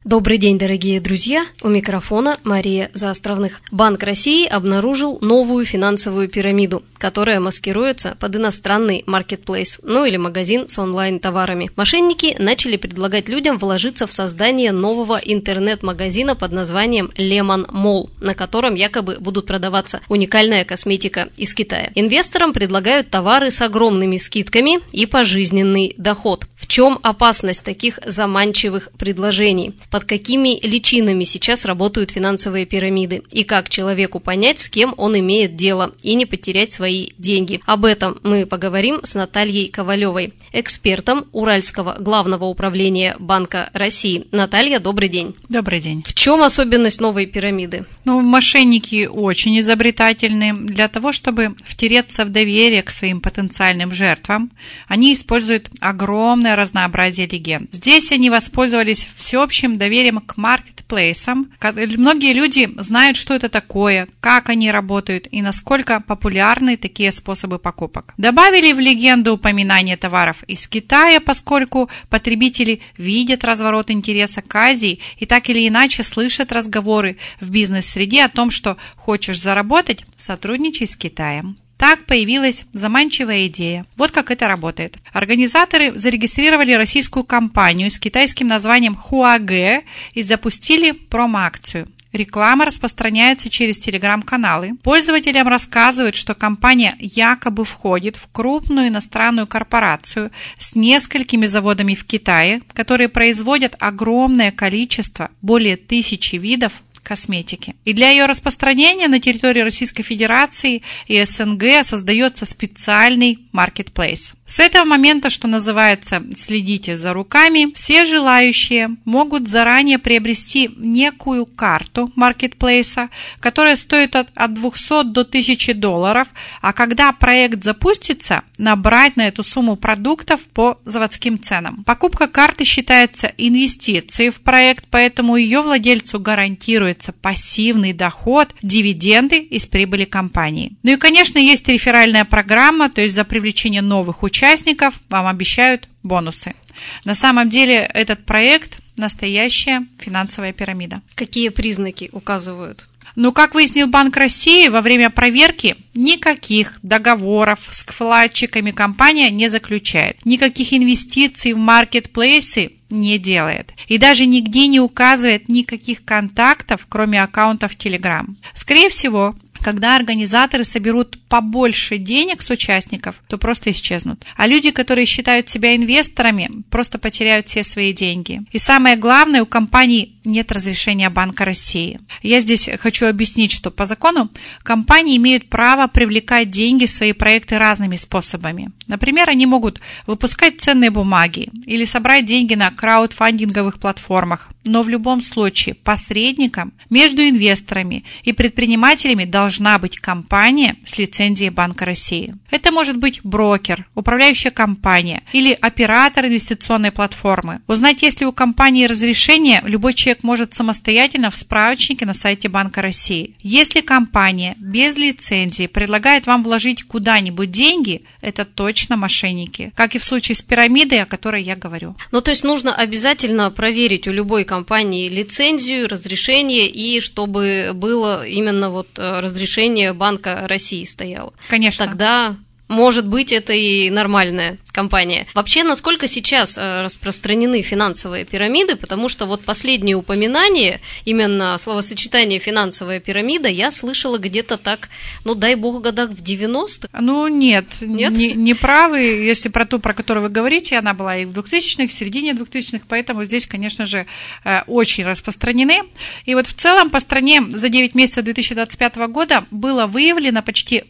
Добрый день, дорогие друзья! У микрофона Мария Заостровных. Банк России обнаружил новую финансовую пирамиду, которая маскируется под иностранный маркетплейс, или магазин с онлайн-товарами. Мошенники начали предлагать людям вложиться в создание нового интернет-магазина под названием Lemon Mall, на котором якобы будут продаваться уникальная косметика из Китая. Инвесторам предлагают товары с огромными скидками и пожизненный доход. В чем опасность таких заманчивых предложений? Под какими личинами сейчас работают финансовые пирамиды? И как человеку понять, с кем он имеет дело, и не потерять свои деньги? Об этом мы поговорим с Натальей Ковалевой, экспертом Уральского главного управления Банка России. Наталья, добрый день. Добрый день. В чем особенность новой пирамиды? Мошенники очень изобретательны. Для того, чтобы втереться в доверие к своим потенциальным жертвам, они используют огромное разнообразие легенд. Здесь они воспользовались всеобщим доверием к маркетплейсам. Многие люди знают, что это такое, как они работают и насколько популярны такие способы покупок. Добавили в легенду упоминание товаров из Китая, поскольку потребители видят разворот интереса к Азии и так или иначе слышат разговоры в бизнес-среде о том, что хочешь заработать – сотрудничай с Китаем. Так появилась заманчивая идея. Вот как это работает. Организаторы зарегистрировали российскую компанию с китайским названием Huage и запустили промо-акцию. Реклама распространяется через телеграм-каналы. Пользователям рассказывают, что компания якобы входит в крупную иностранную корпорацию с несколькими заводами в Китае, которые производят огромное количество, более 1000 видов косметики. И для ее распространения на территории Российской Федерации и СНГ создается специальный маркетплейс. С этого момента, что называется, следите за руками, все желающие могут заранее приобрести некую карту маркетплейса, которая стоит от 200 до $1000, а когда проект запустится, набрать на эту сумму продуктов по заводским ценам. Покупка карты считается инвестицией в проект, поэтому ее владельцу гарантируется пассивный доход, дивиденды из прибыли компании. И, конечно, есть реферальная программа, то есть за привлечение новых участников вам обещают бонусы. На самом деле этот проект – настоящая финансовая пирамида. Какие признаки указывают? Как выяснил Банк России, во время проверки никаких договоров с вкладчиками компания не заключает, никаких инвестиций в маркетплейсы не делает и даже нигде не указывает никаких контактов, кроме аккаунтов Telegram. Скорее всего, когда организаторы соберут побольше денег с участников, то просто исчезнут. А люди, которые считают себя инвесторами, просто потеряют все свои деньги. И самое главное, у компаний нет разрешения Банка России. Я здесь хочу объяснить, что по закону компании имеют право привлекать деньги в свои проекты разными способами. Например, они могут выпускать ценные бумаги или собрать деньги на краудфандинговых платформах. Но в любом случае посредником между инвесторами и предпринимателями должна быть компания с лицензией Банка России. Это может быть брокер, управляющая компания или оператор инвестиционной платформы. Узнать, есть ли у компании разрешение, любой человек может самостоятельно в справочнике на сайте Банка России. Если компания без лицензии предлагает вам вложить куда-нибудь деньги, это точно мошенники, как и в случае с пирамидой, о которой я говорю. То есть нужно обязательно проверить у любой компании лицензию, разрешение, и чтобы было именно разрешение Банка России стояло. Конечно. Тогда, может быть, это и нормальная компания. Вообще, насколько сейчас распространены финансовые пирамиды, потому что последнее упоминание, именно словосочетание «финансовая пирамида», я слышала где-то так, дай бог, годах в 90-х. Нет? Не правы. Если про ту, про которую вы говорите, она была и в 2000-х, в середине 2000-х, поэтому здесь, конечно же, очень распространены. И в целом по стране за 9 месяцев 2025 года было выявлено почти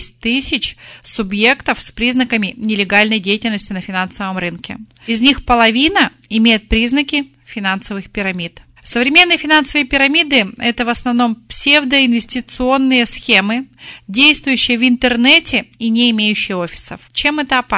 6000 субъектов с признаками нелегальной деятельности на финансовом рынке. Из них половина имеет признаки финансовых пирамид. Современные финансовые пирамиды – это в основном псевдоинвестиционные схемы, действующие в интернете и не имеющие офисов. Чем это опасно?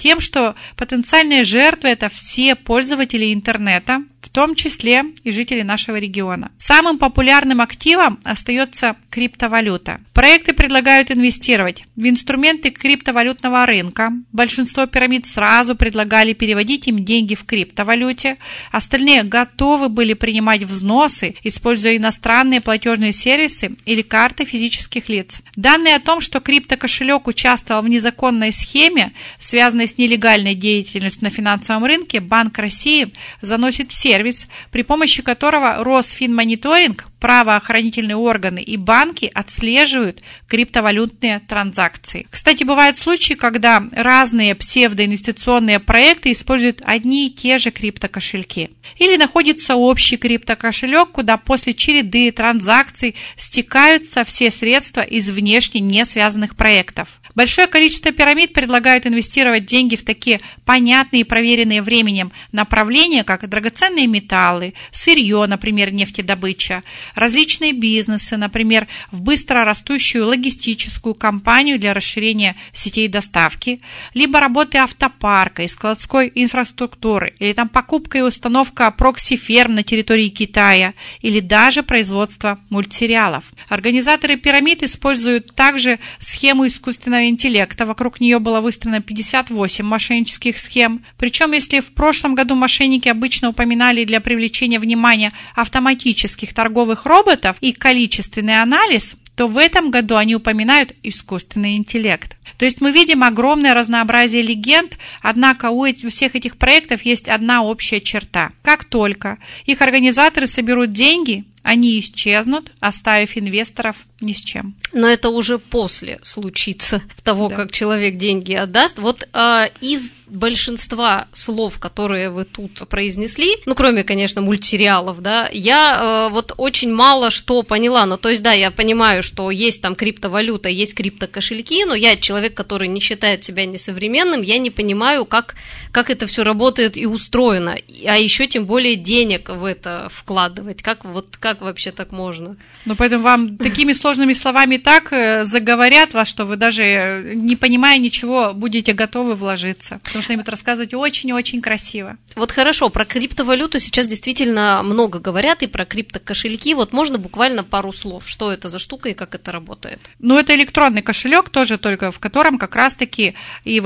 тем, что потенциальные жертвы – это все пользователи интернета, в том числе и жители нашего региона. Самым популярным активом остается криптовалюта. Проекты предлагают инвестировать в инструменты криптовалютного рынка. Большинство пирамид сразу предлагали переводить им деньги в криптовалюте. Остальные готовы были принимать взносы, используя иностранные платежные сервисы или карты физических лиц. Данные о том, что криптокошелек участвовал в незаконной схеме, связанной с нелегальной деятельностью на финансовом рынке, Банк России заносит в сервис, при помощи которого Росфинмониторинг, правоохранительные органы и банки отслеживают криптовалютные транзакции. Кстати, бывают случаи, когда разные псевдоинвестиционные проекты используют одни и те же криптокошельки. Или находится общий криптокошелек, куда после череды транзакций стекаются все средства из внешне не связанных проектов. Большое количество пирамид предлагают инвестировать деньги в такие понятные и проверенные временем направления, как драгоценные металлы, сырье, например, нефтедобыча, различные бизнесы, например, в быстро растущую логистическую компанию для расширения сетей доставки, либо работы автопарка и складской инфраструктуры, или покупка и установка прокси-ферм на территории Китая, или даже производство мультсериалов. Организаторы пирамид используют также схему искусственного интеллекта. Вокруг нее было выстроено 58 мошеннических схем. Причем, если в прошлом году мошенники обычно упоминали для привлечения внимания автоматических торговых роботов и количественный анализ, то в этом году они упоминают искусственный интеллект. То есть мы видим огромное разнообразие легенд, однако у всех этих проектов есть одна общая черта. Как только их организаторы соберут деньги, они исчезнут, оставив инвесторов ни с чем. Но это уже после случится того, как человек деньги отдаст. Вот из большинства слов, которые вы тут произнесли, кроме, конечно, мультсериалов, да, я вот очень мало что поняла. То есть, да, я понимаю, что есть там криптовалюта, есть криптокошельки, но я человек, который не считает себя несовременным, я не понимаю, как это все работает и устроено, а еще тем более денег в это вкладывать. Как вообще так можно? Поэтому вам такими сложными словами так заговорят вас, что вы даже не понимая ничего, будете готовы вложиться. Потому что им это рассказывать очень-очень красиво. Вот хорошо, про криптовалюту сейчас действительно много говорят, и про криптокошельки. Вот можно буквально пару слов, что это за штука и как это работает? Это электронный кошелек тоже, только в котором как раз-таки и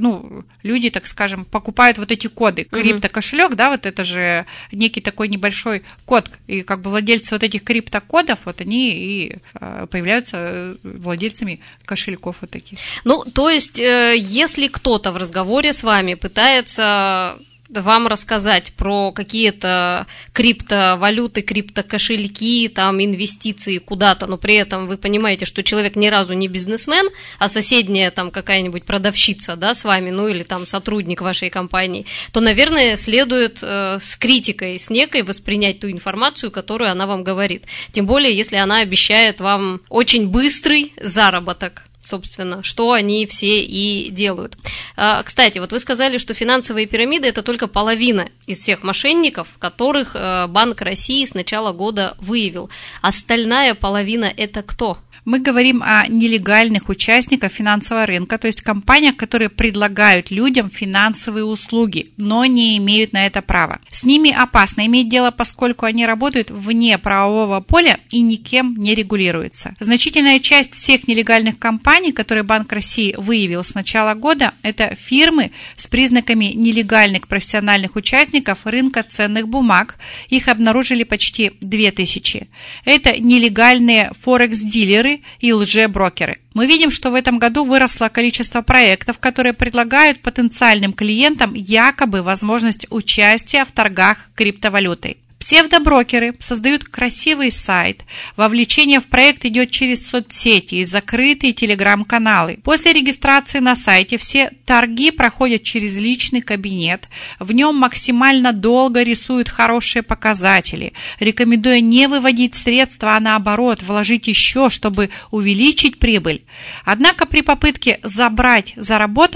люди, так скажем, покупают вот эти коды. Криптокошелек, да, вот это же некий такой небольшой код, и как бы владельцы вот этих криптокодов, вот они и появляются владельцами кошельков вот таких. То есть, если кто-то в разговоре с вами пытается вам рассказать про какие-то криптовалюты, криптокошельки, там, инвестиции куда-то, но при этом вы понимаете, что человек ни разу не бизнесмен, а соседняя там какая-нибудь продавщица, да, с вами, или там сотрудник вашей компании, то, наверное, следует с критикой, с некой воспринять ту информацию, которую она вам говорит. Тем более, если она обещает вам очень быстрый заработок. Собственно, что они все и делают. Кстати, вот вы сказали, что финансовые пирамиды – это только половина из всех мошенников, которых Банк России с начала года выявил. Остальная половина – это кто? Мы говорим о нелегальных участниках финансового рынка, то есть компаниях, которые предлагают людям финансовые услуги, но не имеют на это права. С ними опасно иметь дело, поскольку они работают вне правового поля и никем не регулируются. Значительная часть всех нелегальных компаний, которые Банк России выявил с начала года, это фирмы с признаками нелегальных профессиональных участников рынка ценных бумаг. Их обнаружили почти 2000. Это нелегальные форекс-дилеры и лжеброкеры. Мы видим, что в этом году выросло количество проектов, которые предлагают потенциальным клиентам якобы возможность участия в торгах криптовалютой. Псевдоброкеры создают красивый сайт, вовлечение в проект идет через соцсети и закрытые телеграм-каналы. После регистрации на сайте все торги проходят через личный кабинет, в нем максимально долго рисуют хорошие показатели, рекомендуя не выводить средства, а наоборот вложить еще, чтобы увеличить прибыль. Однако при попытке забрать заработанное,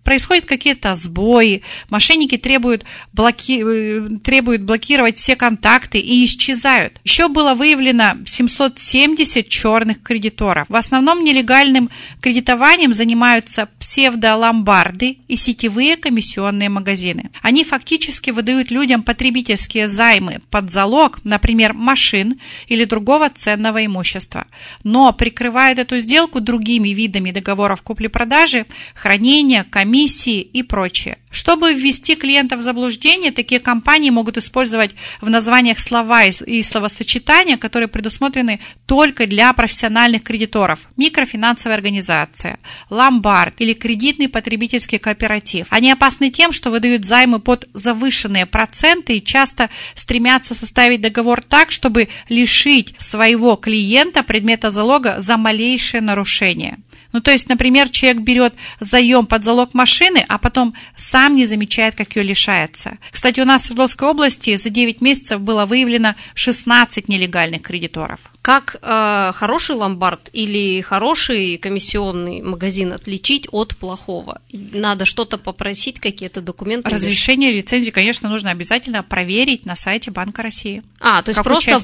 происходят какие-то сбои, мошенники требуют блокировать все контакты и исчезают. Еще было выявлено 770 черных кредиторов. В основном нелегальным кредитованием занимаются псевдоломбарды и сетевые комиссионные магазины. Они фактически выдают людям потребительские займы под залог, например, машин или другого ценного имущества, но прикрывают эту сделку другими видами договоров купли-продажи, хранения, комиссии и прочее. Чтобы ввести клиента в заблуждение, такие компании могут использовать в названиях слова и словосочетания, которые предусмотрены только для профессиональных кредиторов. Микрофинансовая организация, ломбард или кредитный потребительский кооператив. Они опасны тем, что выдают займы под завышенные проценты и часто стремятся составить договор так, чтобы лишить своего клиента предмета залога за малейшее нарушение. То есть, например, человек берет заем под залог машины, а потом сам не замечает, как ее лишается. Кстати, у нас в Свердловской области за 9 месяцев было выявлено 16 нелегальных кредиторов. Как хороший ломбард или хороший комиссионный магазин отличить от плохого? Надо что-то попросить, какие-то документы? Разрешение, лицензии, конечно, нужно обязательно проверить на сайте Банка России. То есть просто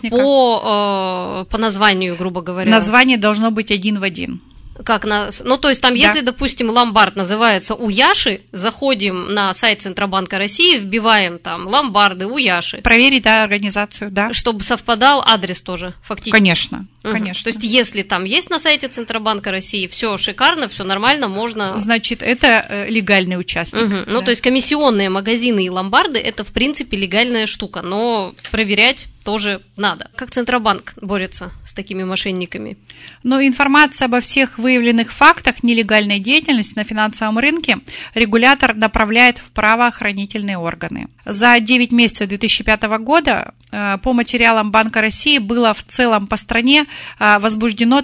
по названию, грубо говоря? Название должно быть один в один. То есть там, если, допустим, ломбард называется Уяши, заходим на сайт Центробанка России, вбиваем там ломбарды, Уяши. Проверить, организацию, да. Чтобы совпадал адрес тоже, фактически. Конечно, конечно. То есть, если там есть на сайте Центробанка России, все шикарно, все нормально, можно... Значит, это легальный участник. Да. То есть, комиссионные магазины и ломбарды – это, в принципе, легальная штука, но проверять тоже надо. Как Центробанк борется с такими мошенниками? Информация обо всех выявленных фактах нелегальной деятельности на финансовом рынке регулятор направляет в правоохранительные органы. За 9 месяцев 2005 года по материалам Банка России было в целом по стране возбуждено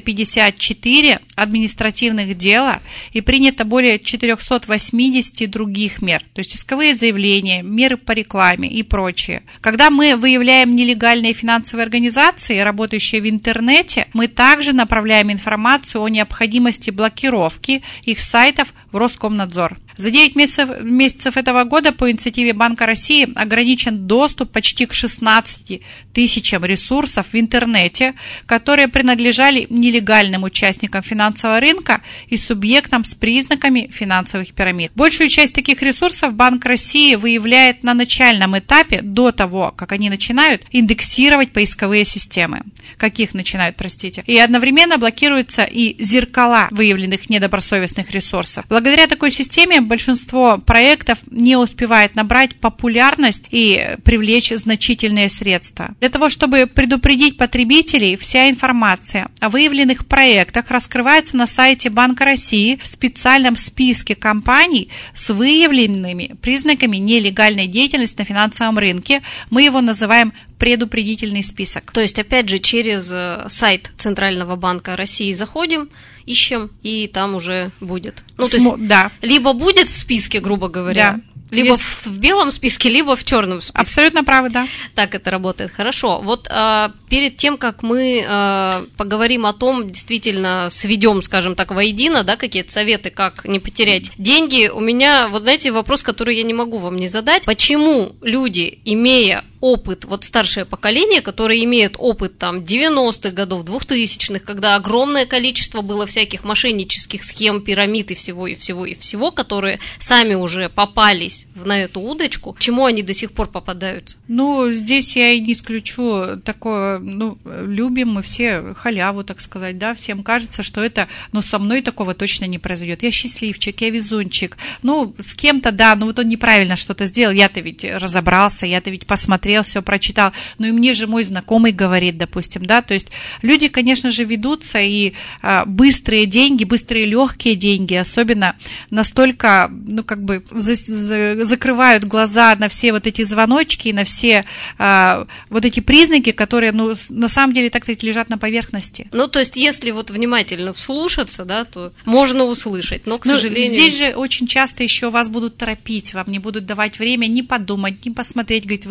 354 административных дела и принято более 480 других мер, то есть исковые заявления, меры по рекламе и прочее. Когда мы выявляем нелегальные финансовые организации, работающие в интернете, мы также направляем информацию о необходимости блокировки их сайтов в Роскомнадзор. За 9 месяцев этого года по инициативе Банка России ограничен доступ почти к 16 тысячам ресурсов в интернете, которые принадлежали нелегальным участникам финансового рынка и субъектам с признаками финансовых пирамид. Большую часть таких ресурсов Банк России выявляет на начальном этапе, до того, как они начинают индексировать поисковые системы. И одновременно блокируются и зеркала выявленных недобросовестных ресурсов. Благодаря такой системе большинство проектов не успевает набрать популярность и привлечь значительные средства. Для того, чтобы предупредить потребителей, вся информация о выявленных проектах раскрывается на сайте Банка России в специальном списке компаний с выявленными признаками нелегальной деятельности на финансовом рынке. Мы его называем предупредительный список. То есть, опять же, через сайт Центрального банка России заходим, ищем, и там уже будет. Да. Либо будет в списке, грубо говоря, да. Либо в белом списке, либо в черном списке. Абсолютно правы, да. Так это работает. Хорошо. Перед тем, как мы поговорим о том, действительно сведем, скажем так, воедино, какие-то советы, как не потерять деньги, у меня, вопрос, который я не могу вам не задать. Почему люди, имея опыт, старшее поколение, которое имеет опыт 90-х годов, 2000-х, когда огромное количество было всяких мошеннических схем, пирамид и всего, которые сами уже попались на эту удочку, чему они до сих пор попадаются? Здесь я и не исключу такое, любим мы все халяву, так сказать, да, всем кажется, что это, со мной такого точно не произойдет. Я счастливчик, я везунчик, с кем-то, да, он неправильно что-то сделал, я-то ведь разобрался, я-то ведь посмотрел, все прочитал, и мне же мой знакомый говорит, допустим, да, то есть люди, конечно же, ведутся, и быстрые деньги, быстрые легкие деньги, особенно настолько, закрывают глаза на все эти звоночки, на все эти признаки, которые, на самом деле, так сказать, лежат на поверхности. То есть, если внимательно вслушаться, да, то можно услышать, но, к сожалению... Здесь же очень часто еще вас будут торопить, вам не будут давать время ни подумать, ни посмотреть, говорить, вы знаете,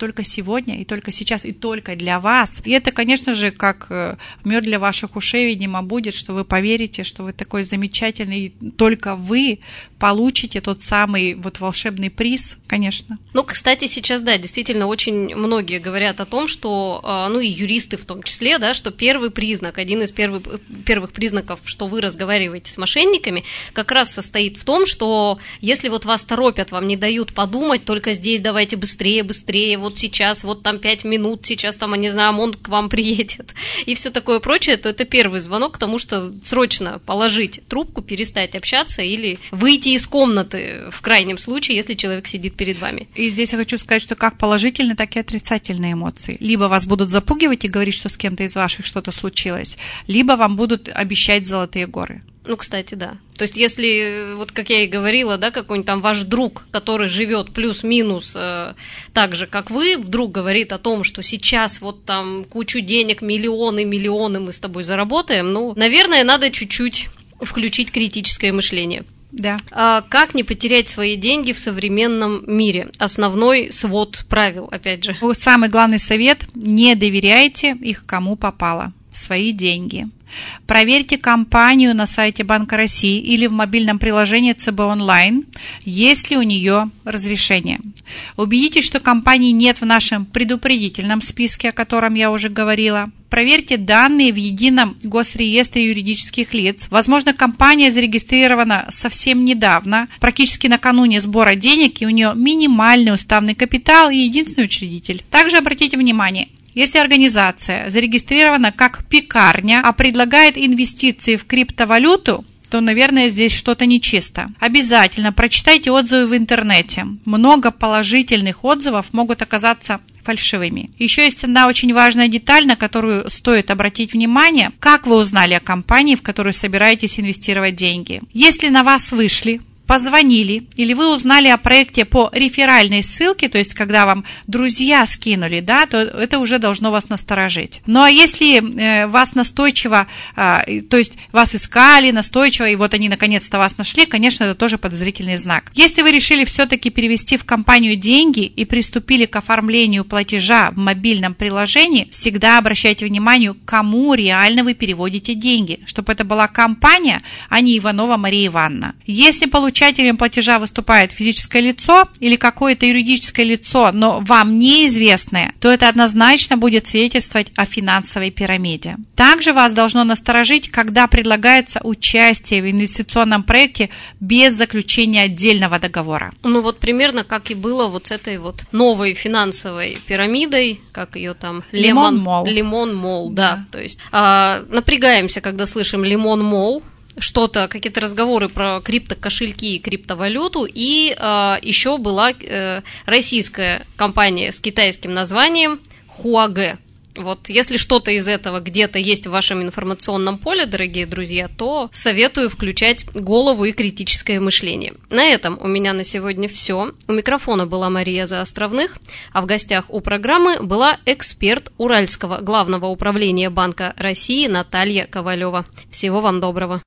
только сегодня, и только сейчас, и только для вас. И это, конечно же, как мед для ваших ушей, видимо, будет, что вы поверите, что вы такой замечательный, и только вы получите тот самый вот волшебный приз, конечно. Ну, кстати, сейчас, да, действительно, очень многие говорят о том, что, ну и юристы в том числе, да, что первый признак, один из первых признаков, что вы разговариваете с мошенниками, как раз состоит в том, что если вот вас торопят, вам не дают подумать, только здесь давайте быстрее, вот сейчас, вот там 5 минут, сейчас там, я не знаю, ОМОН к вам приедет, и все такое прочее, то это первый звонок к тому, что срочно положить трубку, перестать общаться или выйти из комнаты в крайнем случае, если человек сидит перед вами. И здесь я хочу сказать, что как положительные, так и отрицательные эмоции. Либо вас будут запугивать и говорить, что с кем-то из ваших что-то случилось, либо вам будут обещать золотые горы. Ну, кстати, да. То есть, если, вот как я и говорила, да, какой-нибудь там ваш друг, который живет плюс-минус так же, как вы, вдруг говорит о том, что сейчас вот там кучу денег, миллионы мы с тобой заработаем, ну, наверное, надо чуть-чуть включить критическое мышление. Да. Как не потерять свои деньги в современном мире? Основной свод правил, опять же. Самый главный совет – не доверяйте их кому попало, свои деньги. Проверьте компанию на сайте Банка России или в мобильном приложении ЦБ онлайн, есть ли у нее разрешение. Убедитесь, что компании нет в нашем предупредительном списке, о котором я уже говорила. Проверьте данные в едином госреестре юридических лиц. Возможно, компания зарегистрирована совсем недавно, практически накануне сбора денег, и у нее минимальный уставный капитал и единственный учредитель. Также обратите внимание, если организация зарегистрирована как пекарня, а предлагает инвестиции в криптовалюту, то, наверное, здесь что-то нечисто. Обязательно прочитайте отзывы в интернете. Много положительных отзывов могут оказаться фальшивыми. Еще есть одна очень важная деталь, на которую стоит обратить внимание. Как вы узнали о компании, в которую собираетесь инвестировать деньги? Если на вас вышли, позвонили, или вы узнали о проекте по реферальной ссылке, то есть когда вам друзья скинули, да, то это уже должно вас насторожить. Ну а если вас настойчиво, то есть вас искали настойчиво, и вот они наконец-то вас нашли, конечно, это тоже подозрительный знак. Если вы решили все-таки перевести в компанию деньги и приступили к оформлению платежа в мобильном приложении, всегда обращайте внимание, кому реально вы переводите деньги, чтобы это была компания, а не Иванова Мария Ивановна. Если получателем платежа выступает физическое лицо или какое-то юридическое лицо, но вам неизвестное, то это однозначно будет свидетельствовать о финансовой пирамиде. Также вас должно насторожить, когда предлагается участие в инвестиционном проекте без заключения отдельного договора. Ну вот примерно как и было вот с этой вот новой финансовой пирамидой, как ее там Лимон Мол, да. То есть напрягаемся, когда слышим Лимон Мол, что-то, какие-то разговоры про криптокошельки и криптовалюту, и еще была российская компания с китайским названием Huage. Вот, если что-то из этого где-то есть в вашем информационном поле, дорогие друзья, то советую включать голову и критическое мышление. На этом у меня на сегодня все. У микрофона была Мария Заостровных, а в гостях у программы была эксперт Уральского главного управления Банка России Наталья Ковалева. Всего вам доброго.